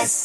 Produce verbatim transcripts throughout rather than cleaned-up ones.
S.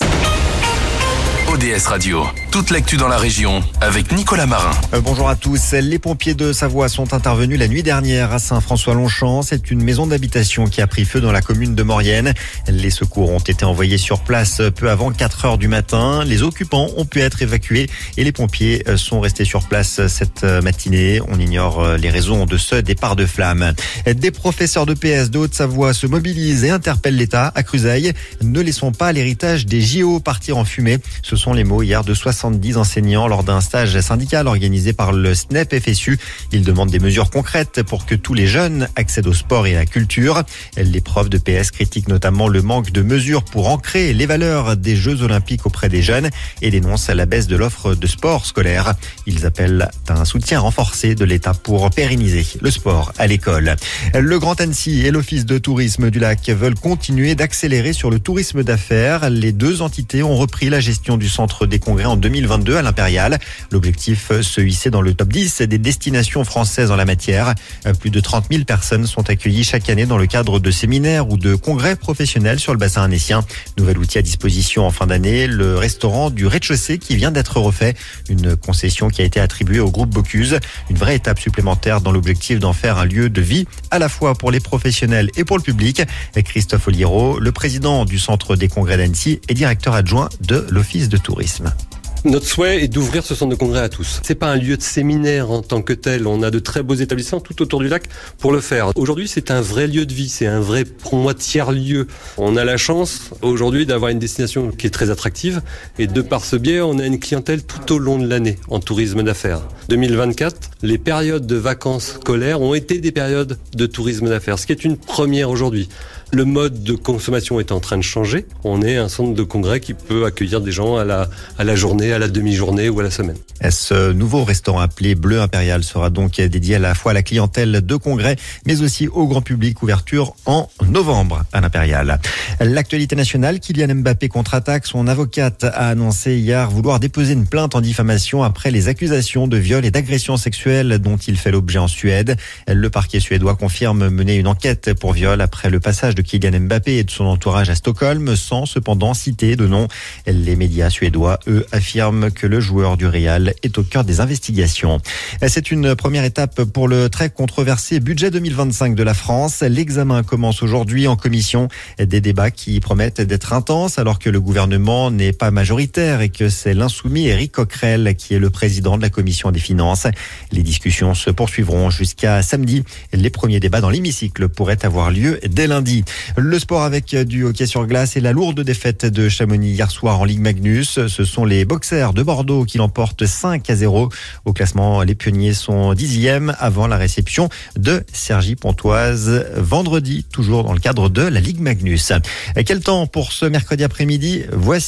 O D S Radio, toute l'actu dans la région avec Nicolas Marin. Euh, bonjour à tous. Les pompiers de Savoie sont intervenus la nuit dernière à Saint-François-Longchamp. C'est une maison d'habitation qui a pris feu dans la commune de Maurienne. Les secours ont été envoyés sur place peu avant quatre heures du matin. Les occupants ont pu être évacués et les pompiers sont restés sur place cette matinée. On ignore les raisons de ce départ de flammes. Des professeurs de P S de Haute-Savoie se mobilisent et interpellent l'État à Cruseilles. Ne laissons pas l'héritage des J O partir en fumée. Ce sont les mots hier de soixante-dix enseignants lors d'un stage syndical organisé par le S N E P F S U. Ils demandent des mesures concrètes pour que tous les jeunes accèdent au sport et à la culture. Les profs de P S critiquent notamment le manque de mesures pour ancrer les valeurs des Jeux Olympiques auprès des jeunes et dénoncent la baisse de l'offre de sport scolaire. Ils appellent à un soutien renforcé de l'État pour pérenniser le sport à l'école. Le Grand Annecy et l'Office de tourisme du lac veulent continuer d'accélérer sur le tourisme d'affaires. Les deux entités ont repris la gestion du centre des congrès en deux mille vingt-deux à l'Impérial. L'objectif, se hisser dans le top dix des destinations françaises en la matière. Plus de trente mille personnes sont accueillies chaque année dans le cadre de séminaires ou de congrès professionnels sur le bassin annécien. Nouvel outil à disposition en fin d'année, le restaurant du rez-de-chaussée qui vient d'être refait. Une concession qui a été attribuée au groupe Bocuse. Une vraie étape supplémentaire dans l'objectif d'en faire un lieu de vie à la fois pour les professionnels et pour le public. Christophe Oliro, le président du centre des congrès d'Annecy et directeur adjoint de l'Office de tourisme. Notre souhait est d'ouvrir ce centre de congrès à tous. C'est pas un lieu de séminaire en tant que tel. On a de très beaux établissements tout autour du lac pour le faire. Aujourd'hui, c'est un vrai lieu de vie. C'est un vrai, pour moi, tiers-lieu. On a la chance, aujourd'hui, d'avoir une destination qui est très attractive. Et de par ce biais, on a une clientèle tout au long de l'année en tourisme d'affaires. deux mille vingt-quatre, les périodes de vacances scolaires ont été des périodes de tourisme d'affaires, ce qui est une première aujourd'hui. Le mode de consommation est en train de changer. On est un centre de congrès qui peut accueillir des gens à la, à la journée, à la demi-journée ou à la semaine. Ce nouveau restaurant appelé Bleu Impérial sera donc dédié à la fois à la clientèle de congrès, mais aussi au grand public. Ouverture en novembre à l'Impérial. L'actualité nationale, Kylian Mbappé contre-attaque. Son avocate a annoncé hier vouloir déposer une plainte en diffamation après les accusations de viol et d'agression sexuelle dont il fait l'objet en Suède. Le parquet suédois confirme mener une enquête pour viol après le passage de Kylian Mbappé et de son entourage à Stockholm, sans cependant citer de nom. Les médias suédois, eux, affirment que le joueur du Real est au cœur des investigations. C'est une première étape pour le très controversé budget deux mille vingt-cinq de la France. L'examen commence aujourd'hui en commission. Des débats qui promettent d'être intenses alors que le gouvernement n'est pas majoritaire et que c'est l'insoumis Éric Coquerel qui est le président de la commission des finances. Les discussions se poursuivront jusqu'à samedi. Les premiers débats dans l'hémicycle pourraient avoir lieu dès lundi. Le sport avec du hockey sur glace et la lourde défaite de Chamonix hier soir en Ligue Magnus. Ce sont les boxers de Bordeaux qui l'emportent cinq à zéro. Au classement, les pionniers sont dixième avant la réception de Cergy-Pontoise vendredi, toujours dans le cadre de la Ligue Magnus. Quel temps pour ce mercredi après-midi? Voici